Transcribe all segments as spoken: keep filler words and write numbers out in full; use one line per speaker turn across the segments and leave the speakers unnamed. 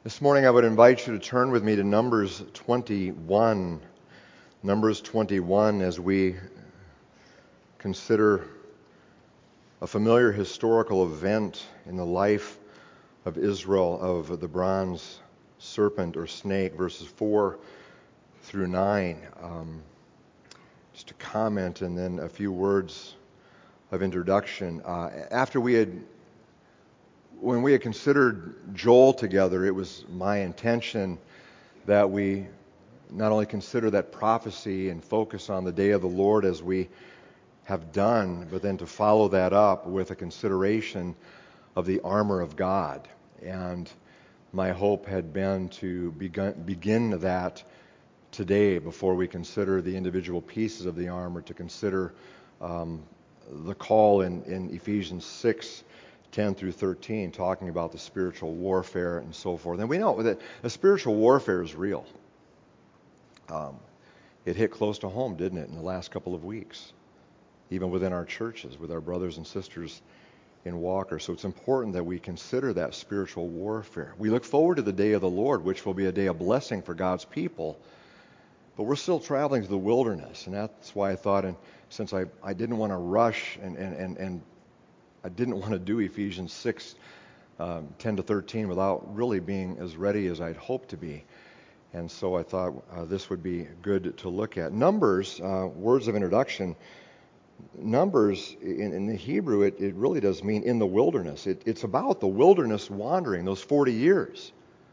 This morning I would invite you to turn with me to Numbers twenty-one. Numbers twenty-one as we consider a familiar historical event in the life of Israel of the bronze serpent or snake, verses four through nine. Um, just a comment and then a few words of introduction. Uh, after we had When we had considered Joel together, it was my intention that we not only consider that prophecy and focus on the day of the Lord as we have done, but then to follow that up with a consideration of the armor of God. And my hope had been to begin, begin that today before we consider the individual pieces of the armor, to consider um, the call in, in Ephesians six, ten through thirteen, talking about the spiritual warfare and so forth. And we know that the spiritual warfare is real. Um, it hit close to home, didn't it, in the last couple of weeks, even within our churches, with our brothers and sisters in Walker. So it's important that we consider that spiritual warfare. We look forward to the day of the Lord, which will be a day of blessing for God's people. But we're still traveling to the wilderness, and that's why I thought, and since I, I didn't want to rush and, and, and, and I didn't want to do Ephesians six, um, ten to thirteen without really being as ready as I'd hoped to be. And so I thought uh, this would be good to look at. Numbers, uh, words of introduction. Numbers, in, in the Hebrew, it, it really does mean in the wilderness. It, it's about the wilderness wandering, those forty years.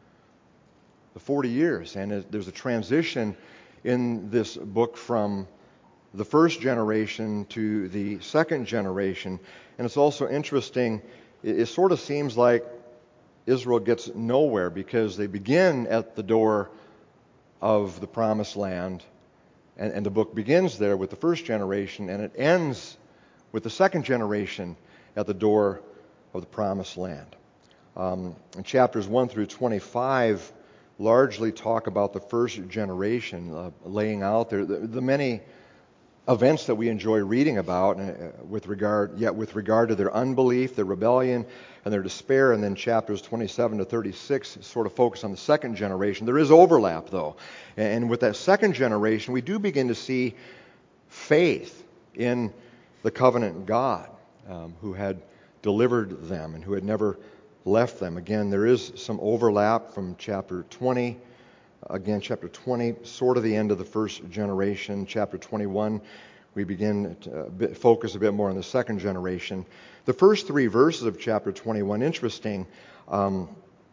The forty years. And it, there's a transition in this book from the first generation to the second generation. And it's also interesting, it, it sort of seems like Israel gets nowhere because they begin at the door of the promised land, and, and the book begins there with the first generation, and it ends with the second generation at the door of the promised land. Um, and chapters one through twenty-five largely talk about the first generation, uh, laying out there the, the many events that we enjoy reading about uh, with regard, yet with regard to their unbelief, their rebellion, and their despair. And then chapters twenty-seven to thirty-six sort of focus on the second generation. There is overlap, though. And with that second generation, we do begin to see faith in the covenant God um, who had delivered them and who had never left them. Again, there is some overlap from chapter twenty. Again, chapter twenty, sort of the end of the first generation. Chapter twenty-one, we begin to focus a bit more on the second generation. The first three verses of chapter twenty-one, interesting. Um,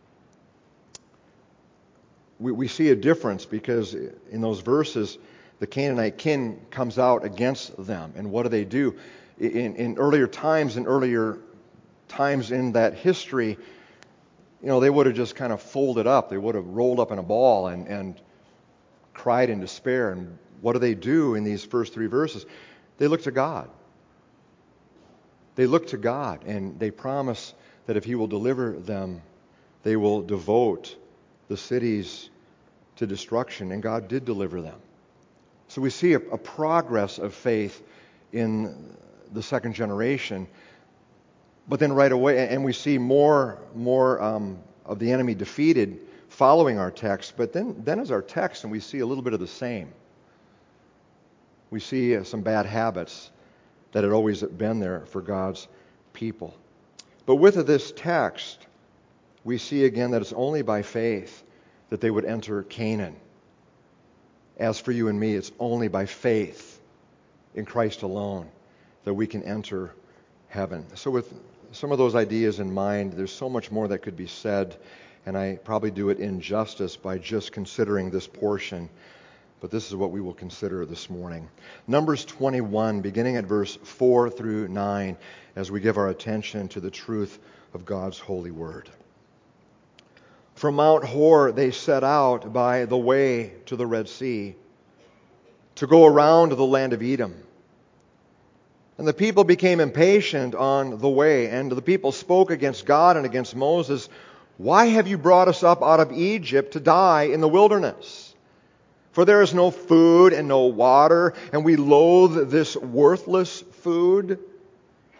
we, we see a difference because in those verses, the Canaanite king comes out against them. And what do they do? In, in earlier times, in earlier times in that history, you know, they would have just kind of folded up. They would have rolled up in a ball and, and cried in despair. And what do they do in these first three verses? They look to God. They look to God, and they promise that if He will deliver them, they will devote the cities to destruction. And God did deliver them. So we see a, a progress of faith in the second generation. But then right away, and we see more more um, of the enemy defeated following our text. But then, then as our text, and we see a little bit of the same. We see uh, some bad habits that had always been there for God's people. But with this text, we see again that it's only by faith that they would enter Canaan. As for you and me, it's only by faith in Christ alone that we can enter heaven. So with some of those ideas in mind, there's so much more that could be said, and I probably do it injustice by just considering this portion. But this is what we will consider this morning. Numbers twenty-one, beginning at verse four through nine, as we give our attention to the truth of God's holy word. From Mount Hor they set out by the way to the Red Sea, to go around the land of Edom. And the people became impatient on the way, and the people spoke against God and against Moses. Why have you brought us up out of Egypt to die in the wilderness? For there is no food and no water, and we loathe this worthless food.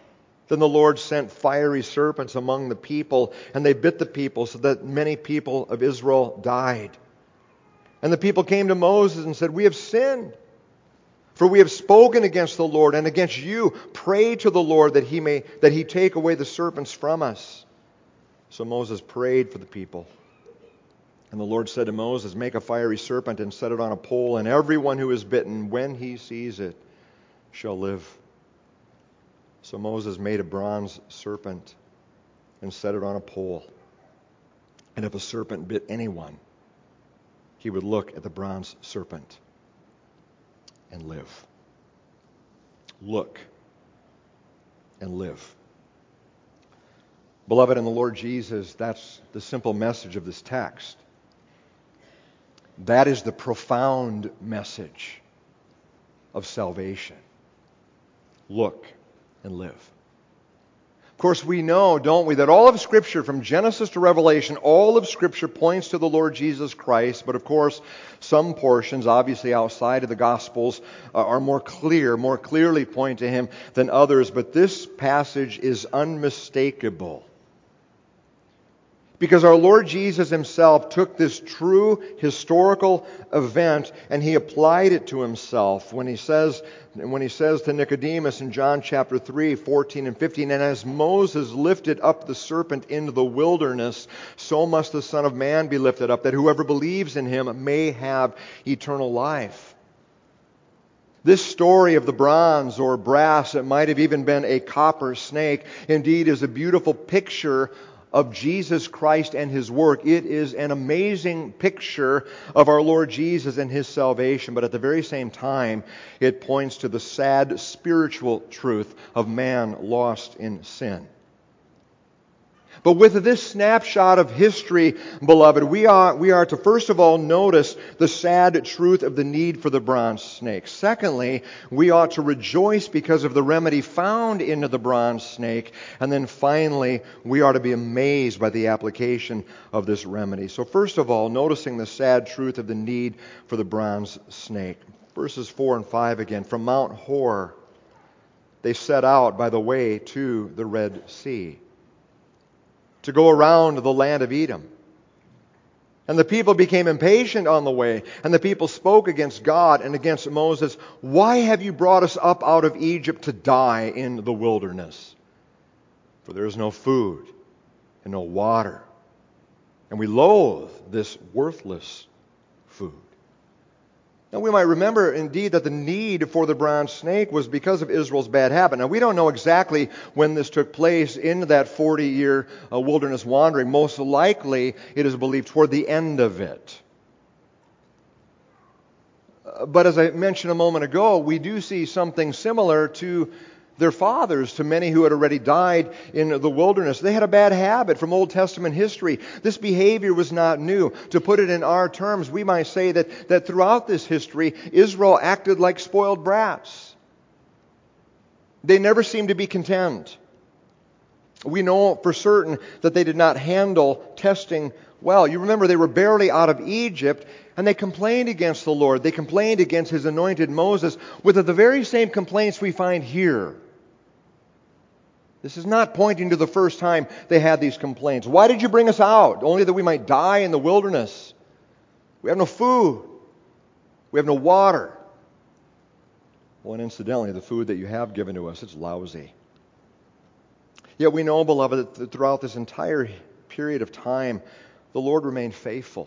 Then the Lord sent fiery serpents among the people, and they bit the people, so that many people of Israel died. And the people came to Moses and said, "We have sinned, for we have spoken against the Lord and against you. Pray to the Lord that he may that he take away the serpents from us." So Moses prayed for the people. And the Lord said to Moses, "Make a fiery serpent and set it on a pole, and everyone who is bitten, when he sees it, shall live." So Moses made a bronze serpent and set it on a pole. And if a serpent bit anyone, he would look at the bronze serpent and live. Look and live. Beloved in the Lord Jesus, that's the simple message of this text. That is the profound message of salvation. Look and live. Of course, we know, don't we, that all of Scripture, from Genesis to Revelation, all of Scripture points to the Lord Jesus Christ. But of course, some portions, obviously outside of the Gospels, are more clear, more clearly point to Him than others. But this passage is unmistakable. Because our Lord Jesus Himself took this true historical event and He applied it to Himself when He says when He says to Nicodemus in John chapter three, fourteen and fifteen, "And as Moses lifted up the serpent into the wilderness, so must the Son of Man be lifted up, that whoever believes in Him may have eternal life." This story of the bronze or brass, it might have even been a copper snake, indeed is a beautiful picture of Jesus Christ and His work. It is an amazing picture of our Lord Jesus and His salvation, but at the very same time, it points to the sad spiritual truth of man lost in sin. But with this snapshot of history, beloved, we are, we are to first of all notice the sad truth of the need for the bronze snake. Secondly, we ought to rejoice because of the remedy found in the bronze snake. And then finally, we are to be amazed by the application of this remedy. So first of all, noticing the sad truth of the need for the bronze snake. Verses four and five again. From Mount Hor, they set out by the way to the Red Sea, to go around the land of Edom. And the people became impatient on the way, and the people spoke against God and against Moses. "Why have you brought us up out of Egypt to die in the wilderness? For there is no food and no water, and we loathe this worthless food." Now we might remember indeed that the need for the bronze snake was because of Israel's bad habit. Now we don't know exactly when this took place in that forty-year uh, wilderness wandering. Most likely it is believed toward the end of it. Uh, but as I mentioned a moment ago, we do see something similar to their fathers, to many who had already died in the wilderness. They had a bad habit from Old Testament history. This behavior was not new. To put it in our terms, we might say that, that throughout this history, Israel acted like spoiled brats. They never seemed to be content. We know for certain that they did not handle testing well. You remember they were barely out of Egypt, and they complained against the Lord. They complained against His anointed Moses with the very same complaints we find here. This is not pointing to the first time they had these complaints. "Why did you bring us out? Only that we might die in the wilderness. We have no food. We have no water." Well, and incidentally, the food that you have given to us, it's lousy. Yet we know, beloved, that throughout this entire period of time, the Lord remained faithful.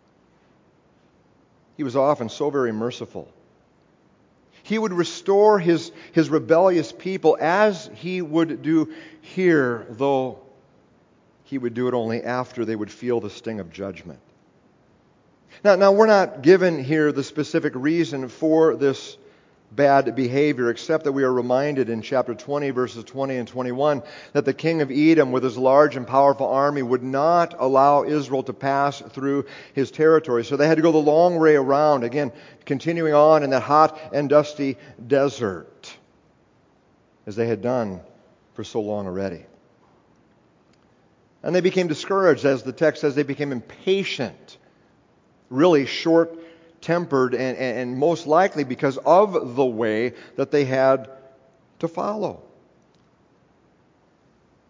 He was often so very merciful. He would restore his, his rebellious people as He would do here, though He would do it only after they would feel the sting of judgment. Now, now we're not given here the specific reason for this bad behavior, except that we are reminded in chapter twenty, verses twenty and twenty-one, that the king of Edom, with his large and powerful army, would not allow Israel to pass through his territory. So they had to go the long way around, again, continuing on in that hot and dusty desert, as they had done for so long already. And they became discouraged, as the text says, they became impatient, really short tempered, and, and most likely because of the way that they had to follow.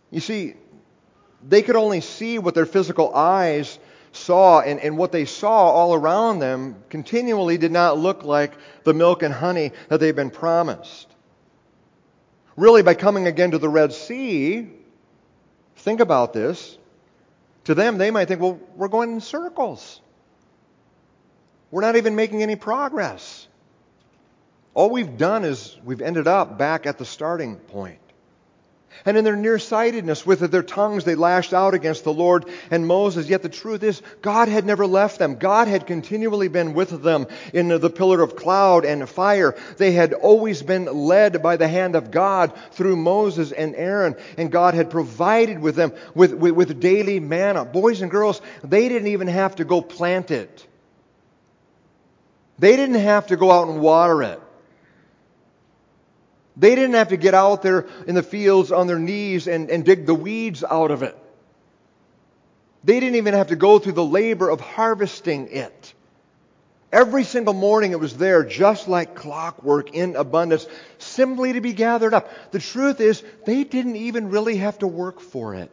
You see, they could only see what their physical eyes saw, and, and what they saw all around them continually did not look like the milk and honey that they've been promised. Really, by coming again to the Red Sea, think about this. To them, they might think, well, we're going in circles. We're not even making any progress. All we've done is we've ended up back at the starting point. And in their nearsightedness, with their tongues, they lashed out against the Lord and Moses. Yet the truth is, God had never left them. God had continually been with them in the pillar of cloud and fire. They had always been led by the hand of God through Moses and Aaron. And God had provided with them with, with, with daily manna. Boys and girls, they didn't even have to go plant it. They didn't have to go out and water it. They didn't have to get out there in the fields on their knees and, and dig the weeds out of it. They didn't even have to go through the labor of harvesting it. Every single morning it was there, just like clockwork, in abundance, simply to be gathered up. The truth is, they didn't even really have to work for it.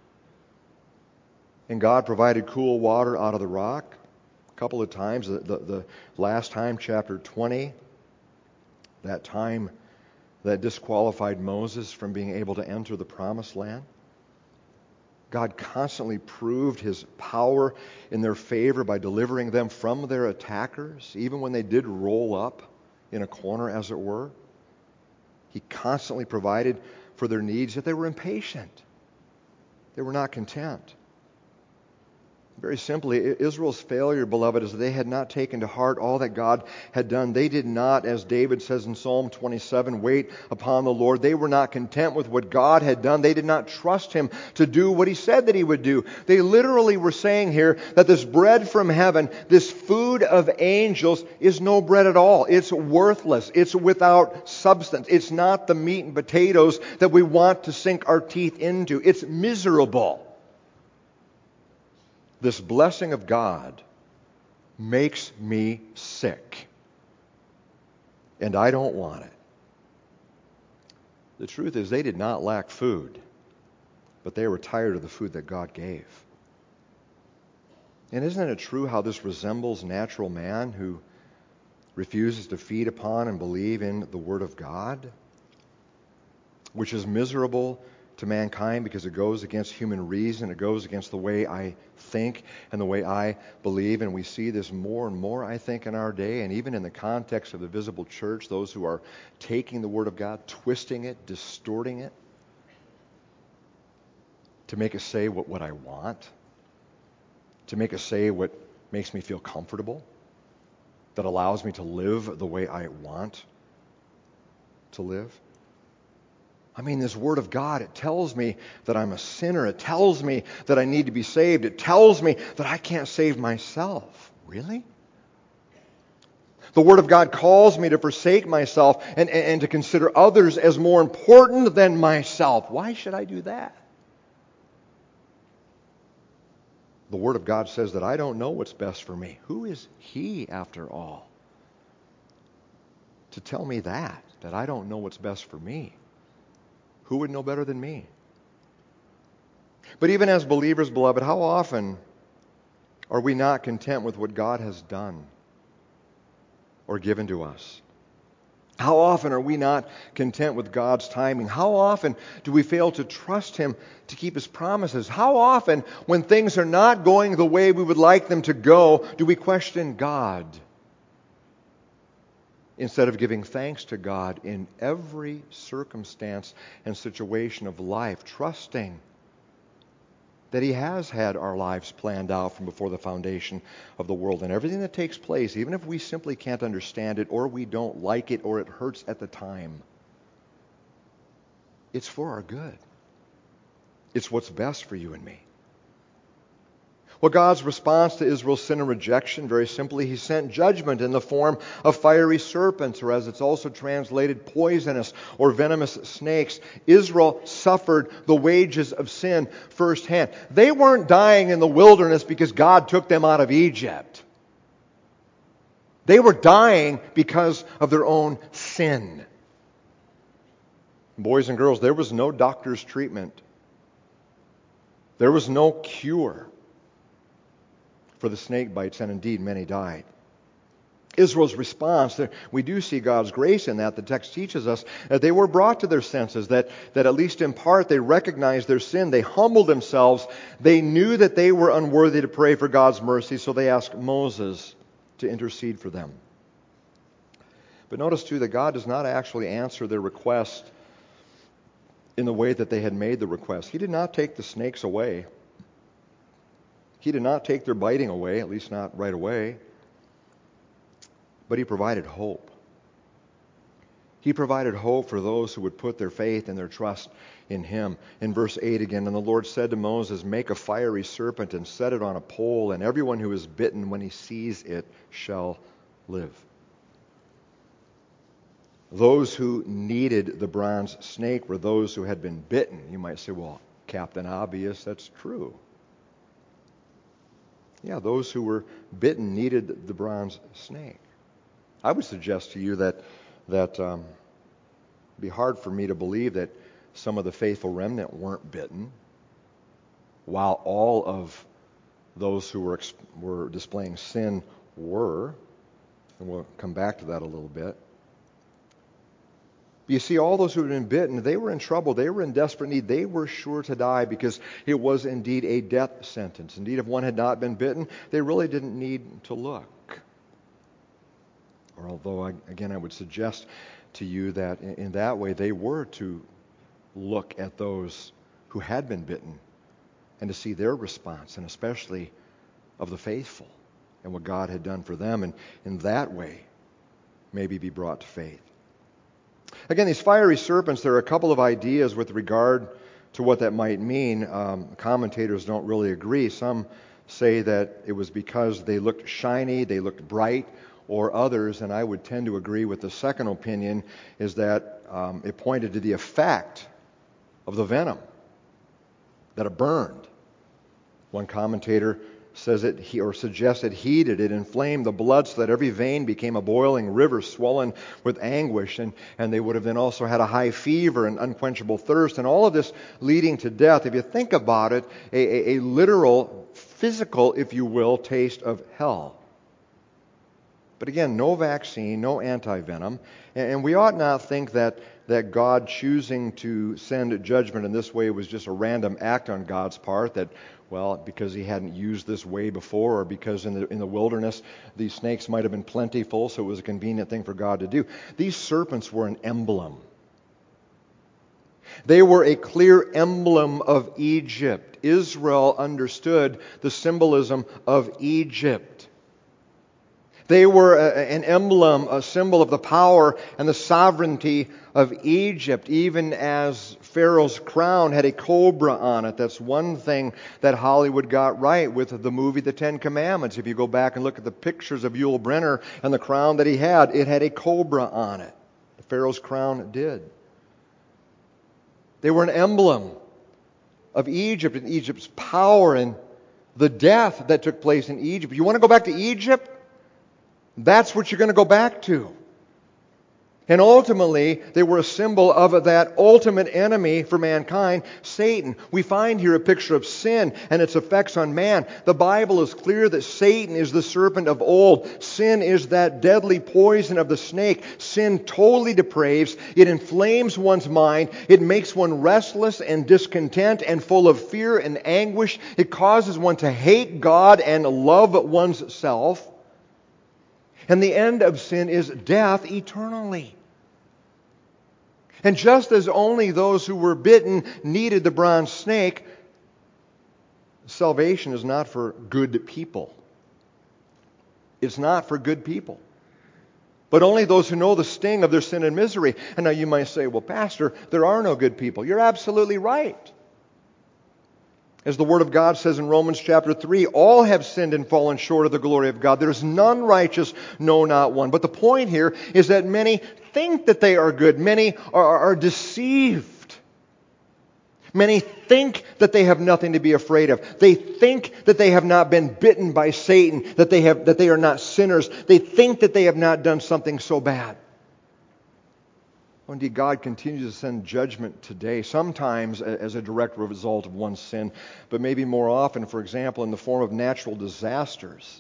And God provided cool water out of the rock a couple of times. The, the, the last time, chapter twenty, that time that disqualified Moses from being able to enter the promised land. God constantly proved His power in their favor by delivering them from their attackers, even when they did roll up in a corner, as it were. He constantly provided for their needs, yet they were impatient. They were not content. Very simply, Israel's failure, beloved, is that they had not taken to heart all that God had done. They did not, as David says in Psalm twenty-seven, wait upon the Lord. They were not content with what God had done. They did not trust Him to do what He said that He would do. They literally were saying here that this bread from heaven, this food of angels, is no bread at all. It's worthless. It's without substance. It's not the meat and potatoes that we want to sink our teeth into. It's miserable. This blessing of God makes me sick, and I don't want it. The truth is, they did not lack food, but they were tired of the food that God gave. And isn't it true how this resembles natural man who refuses to feed upon and believe in the Word of God, which is miserable to mankind because it goes against human reason, it goes against the way I think and the way I believe, and we see this more and more, I think, in our day, and even in the context of the visible church, those who are taking the Word of God, twisting it, distorting it, to make it say what, what I want, to make it say what makes me feel comfortable, that allows me to live the way I want to live. I mean, this Word of God, it tells me that I'm a sinner. It tells me that I need to be saved. It tells me that I can't save myself. Really? The Word of God calls me to forsake myself and, and, and to consider others as more important than myself. Why should I do that? The Word of God says that I don't know what's best for me. Who is He, after all, to tell me that, that I don't know what's best for me? Who would know better than me? But even as believers, beloved, how often are we not content with what God has done or given to us? How often are we not content with God's timing? How often do we fail to trust Him to keep His promises? How often, when things are not going the way we would like them to go, do we question God instead of giving thanks to God in every circumstance and situation of life, trusting that He has had our lives planned out from before the foundation of the world, and everything that takes place, even if we simply can't understand it or we don't like it or it hurts at the time, it's for our good. It's what's best for you and me. Well, God's response to Israel's sin and rejection, very simply, He sent judgment in the form of fiery serpents, or as it's also translated, poisonous or venomous snakes. Israel suffered the wages of sin firsthand. They weren't dying in the wilderness because God took them out of Egypt. They were dying because of their own sin. Boys and girls, there was no doctor's treatment There was no cure for the snake bites, and indeed many died. Israel's response, we do see God's grace in that. The text teaches us that they were brought to their senses, that, that at least in part they recognized their sin. They humbled themselves. They knew that they were unworthy to pray for God's mercy, so they asked Moses to intercede for them. But notice too that God does not actually answer their request in the way that they had made the request. He did not take the snakes away. He did not take their biting away, at least not right away. But He provided hope. He provided hope for those who would put their faith and their trust in Him. In verse eight again, and the Lord said to Moses, make a fiery serpent and set it on a pole, and everyone who is bitten when he sees it shall live. Those who needed the bronze snake were those who had been bitten. You might say, well, Captain Obvious, that's true. Yeah, those who were bitten needed the bronze snake. I would suggest to you that that um, it'd be hard for me to believe that some of the faithful remnant weren't bitten, while all of those who were were displaying sin were. And we'll come back to that a little bit. You see, all those who had been bitten, they were in trouble. They were in desperate need. They were sure to die because it was indeed a death sentence. Indeed, if one had not been bitten, they really didn't need to look. Or although, I, again, I would suggest to you that in, in that way they were to look at those who had been bitten and to see their response, and especially of the faithful and what God had done for them, and in that way maybe be brought to faith. Again, these fiery serpents, there are a couple of ideas with regard to what that might mean. Um, commentators don't really agree. Some say that it was because they looked shiny, they looked bright, or others, and I would tend to agree with the second opinion, is that um, it pointed to the effect of the venom, that it burned. One commentator says it he, or suggests it heated, it inflamed the blood so that every vein became a boiling river swollen with anguish, and, and they would have then also had a high fever and unquenchable thirst, and all of this leading to death. If you think about it, a, a, a literal, physical, if you will, taste of hell. But again, no vaccine, no anti-venom, and we ought not think that, that God choosing to send judgment in this way was just a random act on God's part, that, well, because He hadn't used this way before, or because in the, in the wilderness these snakes might have been plentiful, so it was a convenient thing for God to do. These serpents were an emblem. They were a clear emblem of Egypt. Israel understood the symbolism of Egypt. They were a, an emblem, a symbol of the power and the sovereignty of Egypt, even as Pharaoh's crown had a cobra on it. That's one thing that Hollywood got right with the movie The Ten Commandments. If you go back and look at the pictures of Yul Brynner and the crown that he had, it had a cobra on it. Pharaoh's crown did. They were an emblem of Egypt and Egypt's power and the death that took place in Egypt. You want to go back to Egypt? That's what you're going to go back to. And ultimately, they were a symbol of that ultimate enemy for mankind, Satan. We find here a picture of sin and its effects on man. The Bible is clear that Satan is the serpent of old. Sin is that deadly poison of the snake. Sin totally depraves. It inflames one's mind. It makes one restless and discontent and full of fear and anguish. It causes one to hate God and love one's self. And the end of sin is death eternally. And just as only those who were bitten needed the bronze snake, salvation is not for good people. It's not for good people. But only those who know the sting of their sin and misery. And now you might say, well, Pastor, there are no good people. You're absolutely right. As the Word of God says in Romans chapter three, all have sinned and fallen short of the glory of God. There is none righteous, no, not one. But the point here is that many think that they are good. Many are, are, are deceived. Many think that they have nothing to be afraid of. They think that they have not been bitten by Satan, that they have, that they are not sinners. They think that they have not done something so bad. Indeed, God continues to send judgment today, sometimes as a direct result of one's sin, but maybe more often, for example, in the form of natural disasters,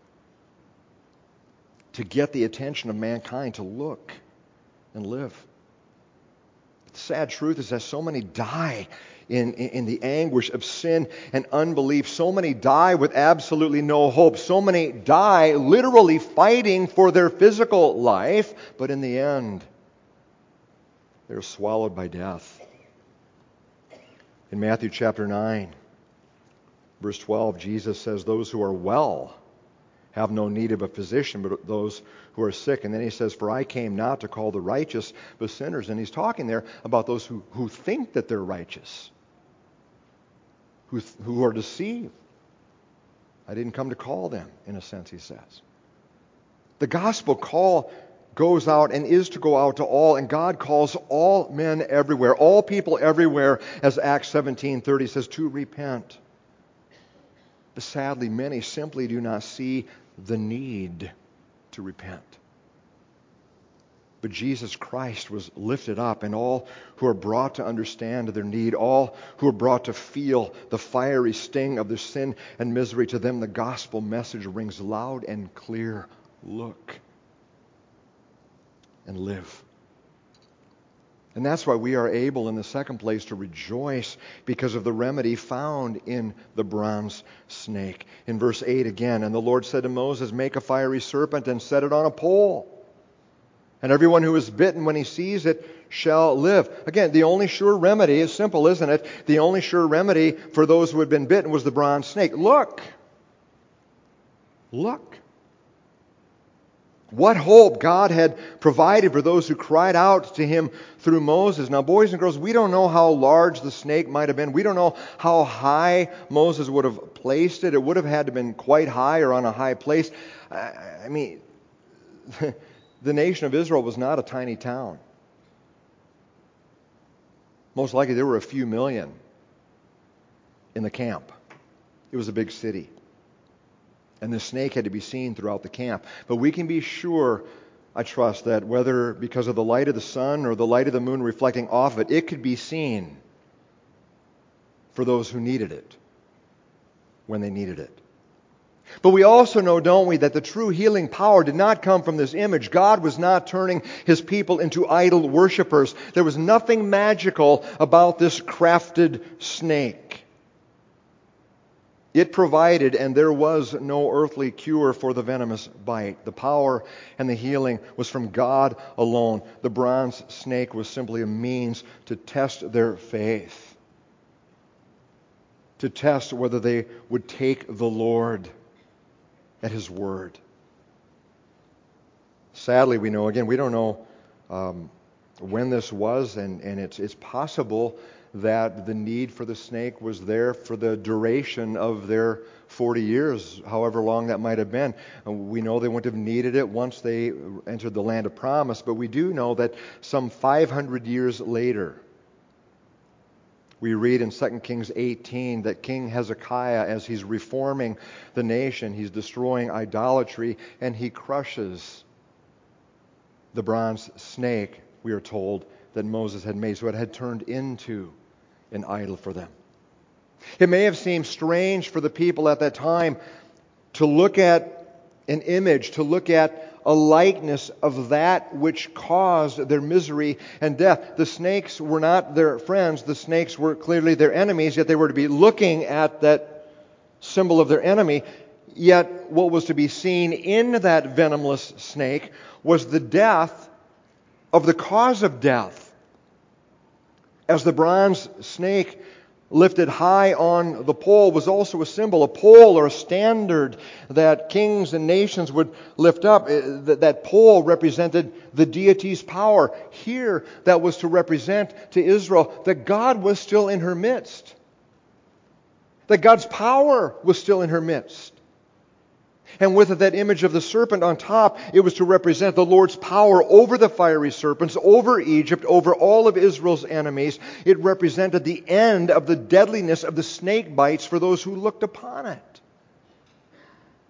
to get the attention of mankind to look and live. The sad truth is that so many die in, in, in the anguish of sin and unbelief. So many die with absolutely no hope. So many die literally fighting for their physical life, but in the end, they're swallowed by death. In Matthew chapter nine, verse twelve, Jesus says, "Those who are well have no need of a physician, but those who are sick." And then he says, "For I came not to call the righteous, but sinners." And he's talking there about those who, who think that they're righteous, who, who are deceived. I didn't come to call them, in a sense, he says. The gospel call goes out and is to go out to all, and God calls all men everywhere, all people everywhere, as Acts seventeen thirty says, to repent. But sadly, many simply do not see the need to repent. But Jesus Christ was lifted up, and all who are brought to understand their need, all who are brought to feel the fiery sting of their sin and misery, to them the gospel message rings loud and clear. Look and live. And that's why we are able, in the second place, to rejoice because of the remedy found in the bronze snake. In verse eight again, "And the Lord said to Moses, Make a fiery serpent and set it on a pole. And everyone who is bitten when he sees it shall live." Again, the only sure remedy is simple, isn't it? The only sure remedy for those who had been bitten was the bronze snake. Look. Look. What hope God had provided for those who cried out to Him through Moses. Now, boys and girls, we don't know how large the snake might have been. We don't know how high Moses would have placed it. It would have had to have been quite high or on a high place. I mean, the nation of Israel was not a tiny town. Most likely there were a few million in the camp. It was a big city. And the snake had to be seen throughout the camp. But we can be sure, I trust, that whether because of the light of the sun or the light of the moon reflecting off of it, it could be seen for those who needed it when they needed it. But we also know, don't we, that the true healing power did not come from this image. God was not turning His people into idol worshipers. There was nothing magical about this crafted snake. It provided, and there was no earthly cure for the venomous bite. The power and the healing was from God alone. The bronze snake was simply a means to test their faith, to test whether they would take the Lord at His word. Sadly, we know, again, we don't know um, when this was, and, and it's, it's possible that the need for the snake was there for the duration of their forty years, however long that might have been. And we know they wouldn't have needed it once they entered the land of promise, but we do know that some five hundred years later, we read in Second Kings eighteen that King Hezekiah, as he's reforming the nation, he's destroying idolatry, and he crushes the bronze snake, we are told, that Moses had made. So it had turned into an idol for them. It may have seemed strange for the people at that time to look at an image, to look at a likeness of that which caused their misery and death. The snakes were not their friends. The snakes were clearly their enemies, yet they were to be looking at that symbol of their enemy. Yet what was to be seen in that venomous snake was the death of the cause of death. As the bronze snake lifted high on the pole was also a symbol, a pole or a standard that kings and nations would lift up. That pole represented the deity's power. Here, that was to represent to Israel that God was still in her midst. That God's power was still in her midst. And with that image of the serpent on top, it was to represent the Lord's power over the fiery serpents, over Egypt, over all of Israel's enemies. It represented the end of the deadliness of the snake bites for those who looked upon it.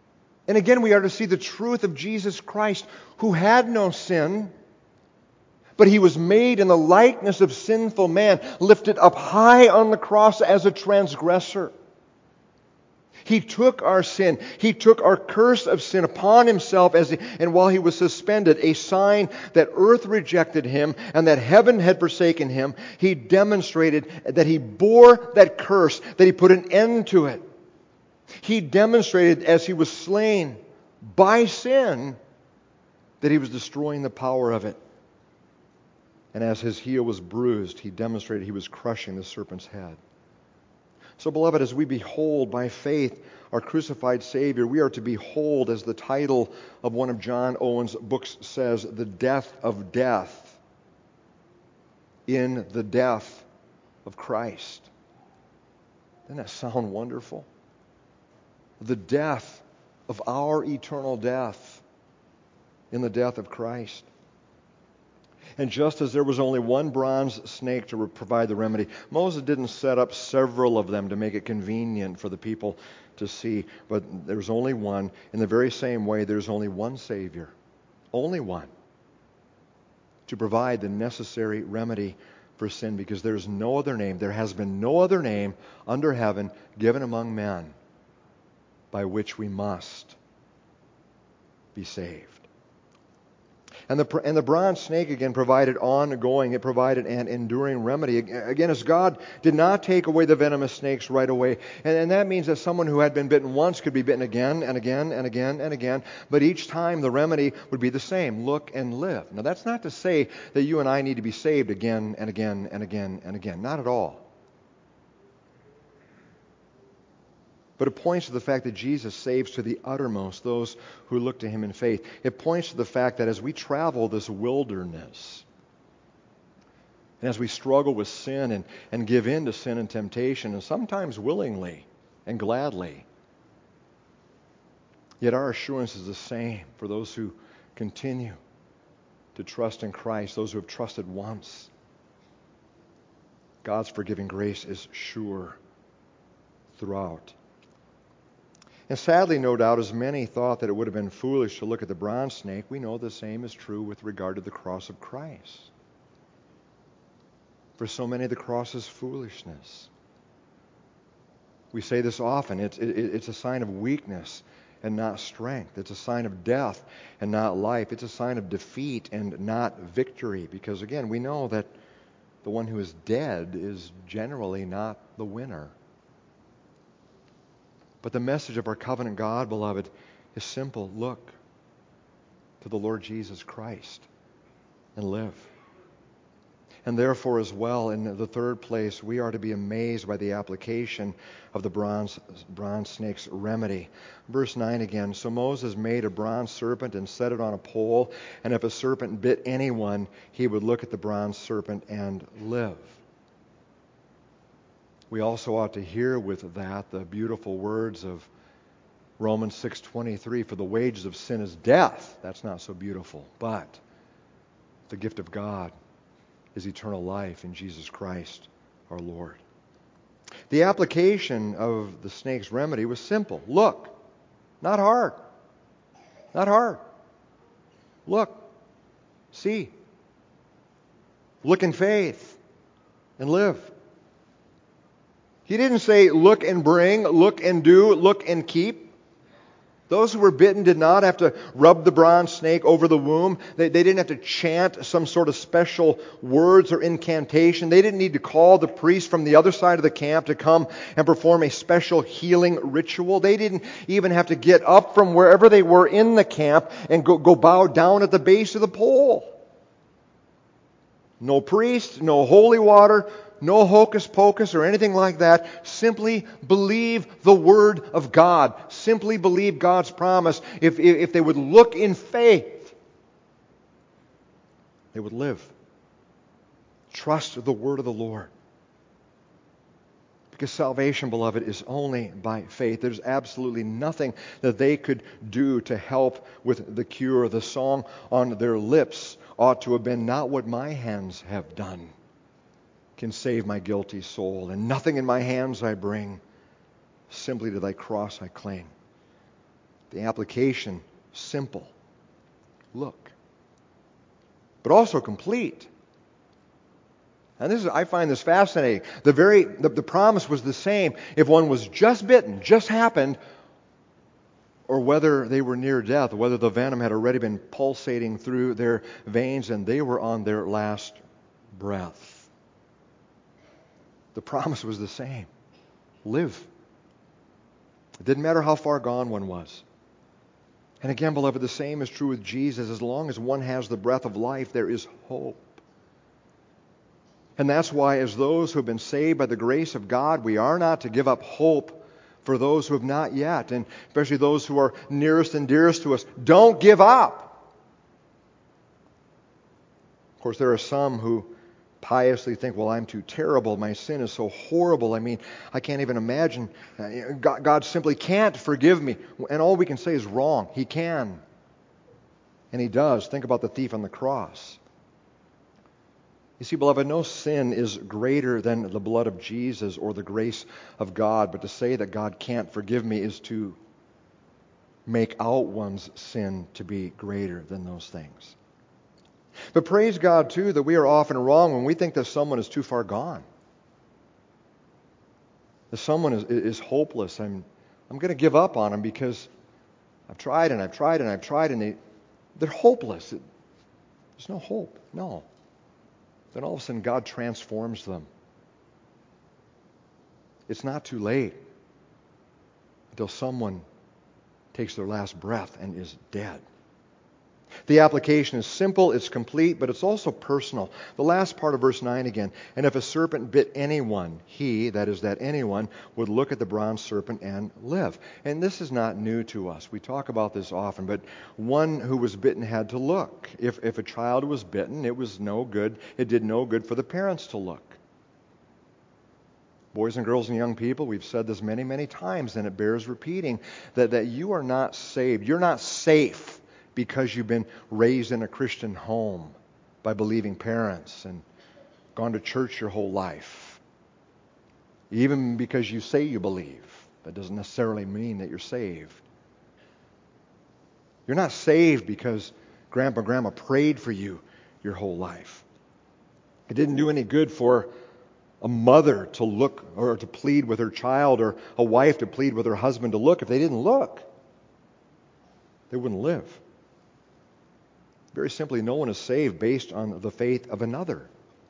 And again, we are to see the truth of Jesus Christ, who had no sin, But he was made in the likeness of sinful man, lifted up high on the cross as a transgressor. He took our sin. He took our curse of sin upon himself, as he, and while he was suspended, a sign that earth rejected him and that heaven had forsaken him, he demonstrated that he bore that curse, that he put an end to it. He demonstrated as he was slain by sin that he was destroying the power of it. And as his heel was bruised, he demonstrated he was crushing the serpent's head. So, beloved, as we behold by faith our crucified Savior, we are to behold, as the title of one of John Owen's books says, the death of death in the death of Christ. Doesn't that sound wonderful? The death of our eternal death in the death of Christ. And just as there was only one bronze snake to provide the remedy, Moses didn't set up several of them to make it convenient for the people to see, but there was only one. In the very same way, there's only one Savior, only one, to provide the necessary remedy for sin, because there's no other name, there has been no other name under heaven given among men by which we must be saved. And the, and the bronze snake, again, provided ongoing, it provided an enduring remedy. Again, as God did not take away the venomous snakes right away. And, and that means that someone who had been bitten once could be bitten again and again and again and again. But each time the remedy would be the same: look and live. Now, that's not to say that you and I need to be saved again and again and again and again. Not at all. But it points to the fact that Jesus saves to the uttermost those who look to him in faith. It points to the fact that as we travel this wilderness, and as we struggle with sin and, and give in to sin and temptation, and sometimes willingly and gladly, yet our assurance is the same for those who continue to trust in Christ, those who have trusted once. God's forgiving grace is sure throughout. And sadly, no doubt, as many thought that it would have been foolish to look at the bronze snake, we know the same is true with regard to the cross of Christ. For so many, the cross is foolishness. We say this often. It's, it, it's a sign of weakness and not strength. It's a sign of death and not life. It's a sign of defeat and not victory. Because, again, we know that the one who is dead is generally not the winner. But the message of our covenant God, beloved, is simple. Look to the Lord Jesus Christ and live. And therefore, as well, in the third place, we are to be amazed by the application of the bronze, bronze snake's remedy. Verse nine again, so Moses made a bronze serpent and set it on a pole, and if a serpent bit anyone, he would look at the bronze serpent and live. We also ought to hear with that the beautiful words of Romans six twenty-three, for the wages of sin is death. That's not so beautiful, but the gift of God is eternal life in Jesus Christ our Lord. The application of the snake's remedy was simple. Look, not hard. Not hard. Look, see. Look in faith and live. He didn't say, look and bring, look and do, look and keep. Those who were bitten did not have to rub the bronze snake over the womb. They, they didn't have to chant some sort of special words or incantation. They didn't need to call the priest from the other side of the camp to come and perform a special healing ritual. They didn't even have to get up from wherever they were in the camp and go, go bow down at the base of the pole. No priest, no holy water, no hocus pocus or anything like that. Simply believe the Word of God. Simply believe God's promise. If, if they would look in faith, they would live. Trust the Word of the Lord. Because salvation, beloved, is only by faith. There's absolutely nothing that they could do to help with the cure. The song on their lips ought to have been, not what my hands have done can save my guilty soul, and nothing in my hands I bring, simply to thy cross I cling. The application, simple. Look. but also complete. And this is, I find this fascinating. The very the, the promise was the same if one was just bitten, just happened, or whether they were near death, whether the venom had already been pulsating through their veins and they were on their last breath. The promise was the same. Live. It didn't matter how far gone one was. And again, beloved, the same is true with Jesus. As long as one has the breath of life, there is hope. And that's why, as those who have been saved by the grace of God, we are not to give up hope for those who have not yet, and especially those who are nearest and dearest to us. Don't give up. Of course, there are some who piously think, well, I'm too terrible. My sin is so horrible. I mean, I can't even imagine. God, God simply can't forgive me. And all we can say is wrong. He can. And He does. Think about the thief on the cross. You see, beloved, no sin is greater than the blood of Jesus or the grace of God. But to say that God can't forgive me is to make out one's sin to be greater than those things. But praise God, too, that we are often wrong when we think that someone is too far gone. That someone is, is hopeless. I'm, I'm going to give up on them because I've tried and I've tried and I've tried and they, they're hopeless. There's no hope. No. Then all of a sudden God transforms them. It's not too late until someone takes their last breath and is dead. The application is simple, it's complete, but it's also personal. The last part of verse nine again. And if a serpent bit anyone, he, that is that anyone, would look at the bronze serpent and live. And this is not new to us. We talk about this often, but one who was bitten had to look. If, if a child was bitten, it was no good. It did no good for the parents to look. Boys and girls and young people, we've said this many, many times, and it bears repeating, that, that you are not saved. You're not safe because you've been raised in a Christian home by believing parents and gone to church your whole life. Even because you say you believe, that doesn't necessarily mean that you're saved. You're not saved because Grandpa and Grandma prayed for you your whole life. It didn't do any good for a mother to look or to plead with her child, or a wife to plead with her husband to look. If they didn't look, they wouldn't live. Very simply, no one is saved based on the faith of another.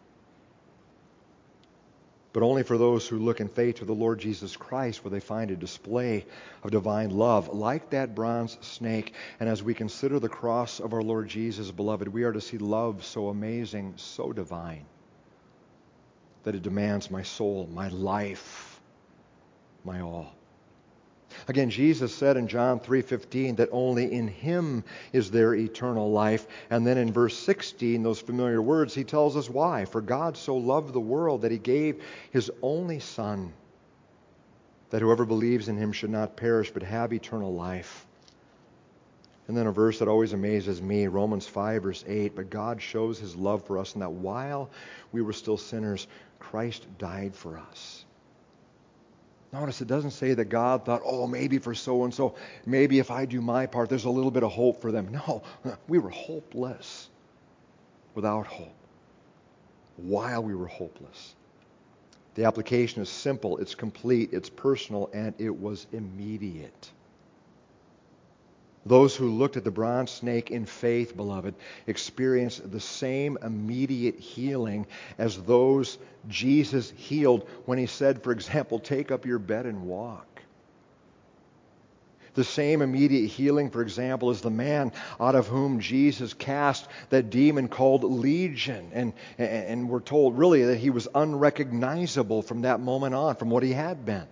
But only for those who look in faith to the Lord Jesus Christ will they find a display of divine love like that bronze snake. And as we consider the cross of our Lord Jesus, beloved, we are to see love so amazing, so divine, that it demands my soul, my life, my all. Again, Jesus said in John three fifteen that only in Him is there eternal life. And then in verse sixteen, those familiar words, He tells us why. For God so loved the world that He gave His only Son, that whoever believes in Him should not perish but have eternal life. And then a verse that always amazes me, Romans five verse eight, but God shows His love for us in that while we were still sinners, Christ died for us. Notice it doesn't say that God thought, oh, maybe for so-and-so, maybe if I do my part, there's a little bit of hope for them. No, we were hopeless, without hope, while we were hopeless. The application is simple, it's complete, it's personal, and it was immediate. Those who looked at the bronze snake in faith, beloved, experienced the same immediate healing as those Jesus healed when He said, for example, take up your bed and walk. The same immediate healing, for example, as the man out of whom Jesus cast that demon called Legion. And, and we're told really that he was unrecognizable from that moment on, from what he had been.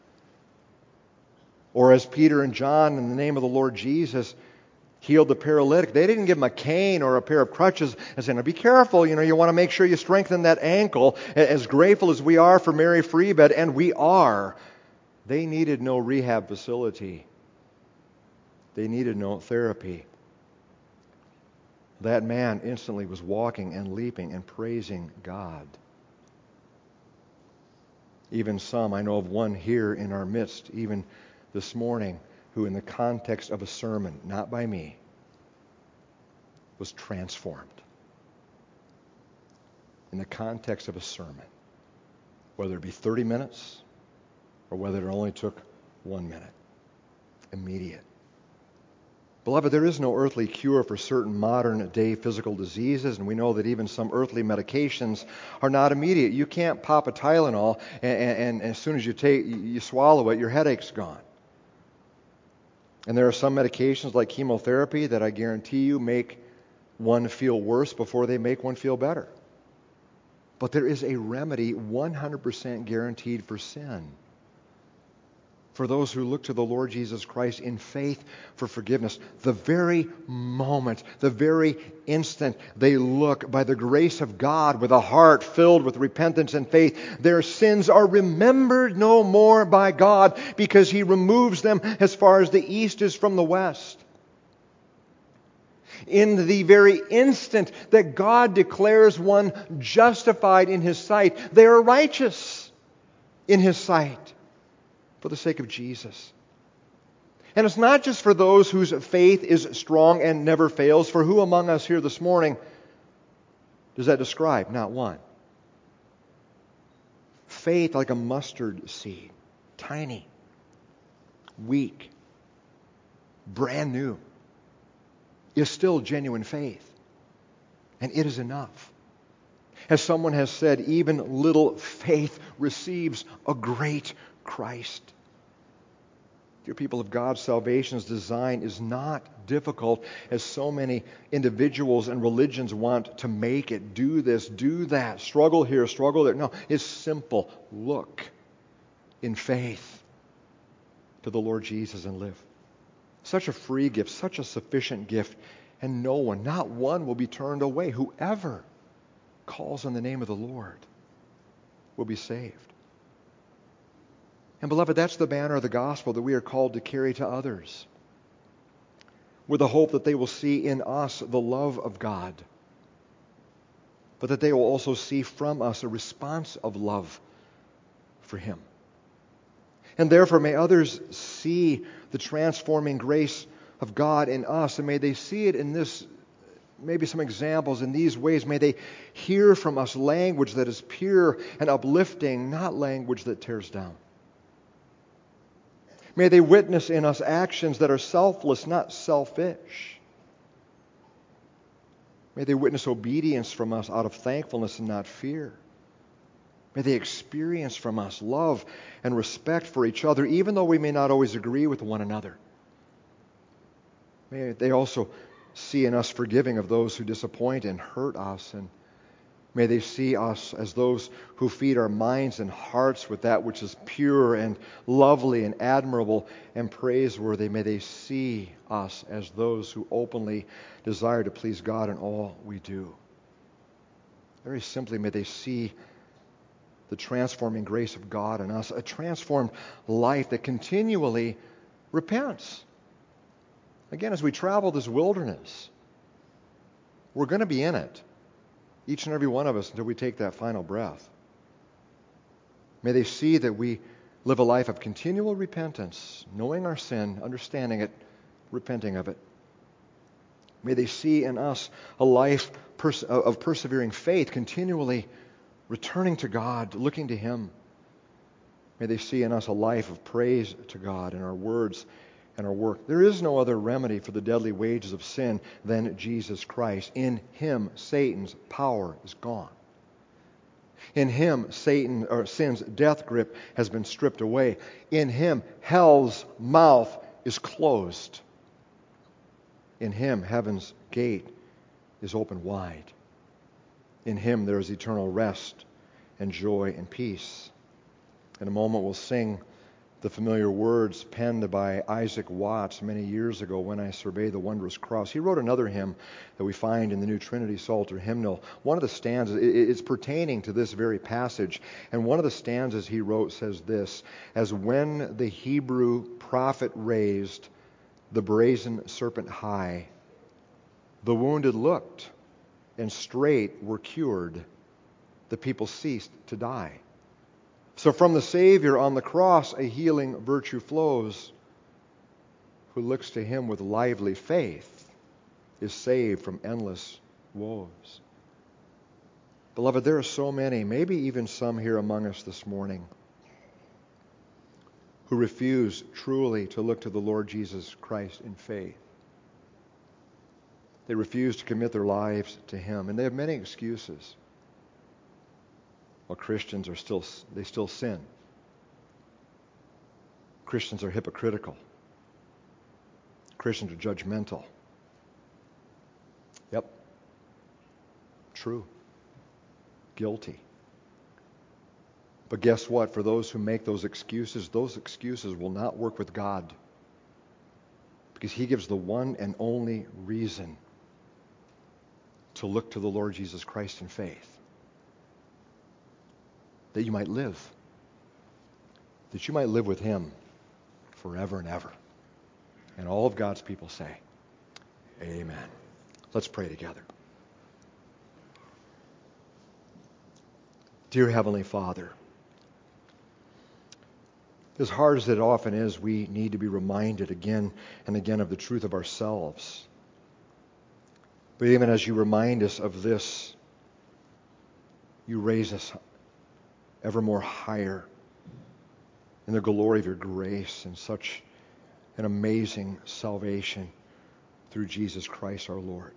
Or as Peter and John, in the name of the Lord Jesus, healed the paralytic. They didn't give him a cane or a pair of crutches and say, now be careful, you know, you want to make sure you strengthen that ankle. As grateful as we are for Mary Freebed, and we are, they needed no rehab facility. They needed no therapy. That man instantly was walking and leaping and praising God. Even some, I know of one here in our midst, even this morning, who in the context of a sermon, not by me, was transformed. in the context of a sermon, whether it be thirty minutes or whether it only took one minute. Immediate. Beloved, there is no earthly cure for certain modern-day physical diseases, and we know that even some earthly medications are not immediate. You can't pop a Tylenol, and, and, and as soon as you take, you swallow it, your headache's gone. And there are some medications like chemotherapy that I guarantee you make one feel worse before they make one feel better. But there is a remedy one hundred percent guaranteed for sin. For those who look to the Lord Jesus Christ in faith for forgiveness, the very moment, the very instant they look by the grace of God with a heart filled with repentance and faith, their sins are remembered no more by God because He removes them as far as the east is from the west. In the very instant that God declares one justified in His sight, they are righteous in His sight. For the sake of Jesus. And it's not just for those whose faith is strong and never fails. For who among us here this morning does that describe? Not one. Faith like a mustard seed. Tiny. Weak. Brand new. Is still genuine faith. And it is enough. As someone has said, even little faith receives a great Christ. Dear people of God, salvation's design is not difficult as so many individuals and religions want to make it. Do this, do that, struggle here, struggle there. No, it's simple. Look in faith to the Lord Jesus and live. Such a free gift, such a sufficient gift, and no one, not one, will be turned away. Whoever calls on the name of the Lord will be saved. And beloved, that's the banner of the gospel that we are called to carry to others, with the hope that they will see in us the love of God, but that they will also see from us a response of love for Him. And therefore, may others see the transforming grace of God in us, and may they see it in this, maybe some examples in these ways. May they hear from us language that is pure and uplifting, not language that tears down. May they witness in us actions that are selfless, not selfish. May they witness obedience from us out of thankfulness and not fear. May they experience from us love and respect for each other, even though we may not always agree with one another. May they also see in us forgiving of those who disappoint and hurt us, and may they see us as those who feed our minds and hearts with that which is pure and lovely and admirable and praiseworthy. May they see us as those who openly desire to please God in all we do. Very simply, may they see the transforming grace of God in us, a transformed life that continually repents. Again, as we travel this wilderness, we're going to be in it. Each and every one of us until we take that final breath. May they see that we live a life of continual repentance, knowing our sin, understanding it, repenting of it. May they see in us a life pers- of persevering faith, continually returning to God, looking to Him. May they see in us a life of praise to God in our words and our work. There is no other remedy for the deadly wages of sin than Jesus Christ. In Him, Satan's power is gone. In Him, Satan or sin's death grip has been stripped away. In Him, hell's mouth is closed. In Him, heaven's gate is open wide. In Him, there is eternal rest and joy and peace. In a moment, we'll sing the familiar words penned by Isaac Watts many years ago, "When I Survey the Wondrous Cross." He wrote another hymn that we find in the New Trinity Psalter hymnal. One of the stanzas is pertaining to this very passage, and one of the stanzas he wrote says this: "As when the Hebrew prophet raised the brazen serpent high, the wounded looked, and straight were cured, the people ceased to die. So from the Savior on the cross a healing virtue flows. Who looks to Him with lively faith is saved from endless woes." Beloved, there are so many, maybe even some here among us this morning, who refuse truly to look to the Lord Jesus Christ in faith. They refuse to commit their lives to Him, and they have many excuses. Well, Christians are still, they still sin. Christians are hypocritical. Christians are judgmental. Yep. True. Guilty. But guess what? For those who make those excuses, those excuses will not work with God. Because He gives the one and only reason to look to the Lord Jesus Christ in faith. That you might live. That you might live with Him forever and ever. And all of God's people say, amen. Let's pray together. Dear Heavenly Father, as hard as it often is, we need to be reminded again and again of the truth of ourselves. But even as you remind us of this, you raise us ever more higher in the glory of your grace and such an amazing salvation through Jesus Christ our Lord.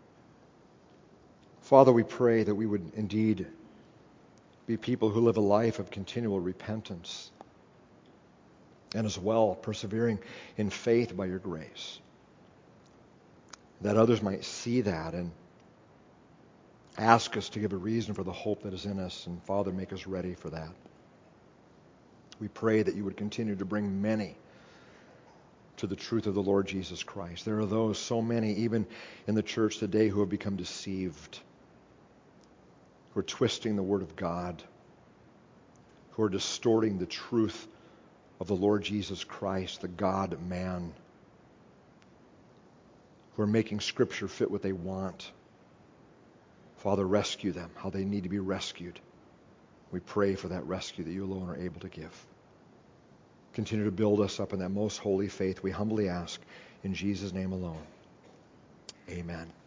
Father, we pray that we would indeed be people who live a life of continual repentance and as well persevering in faith by your grace, that others might see that and ask us to give a reason for the hope that is in us, and Father, make us ready for that. We pray that you would continue to bring many to the truth of the Lord Jesus Christ. There are those, so many, even in the church today, who have become deceived, who are twisting the Word of God, who are distorting the truth of the Lord Jesus Christ, the God-man, who are making Scripture fit what they want. Father, rescue them, how they need to be rescued. We pray for that rescue that you alone are able to give. Continue to build us up in that most holy faith, we humbly ask, in Jesus' name alone. Amen.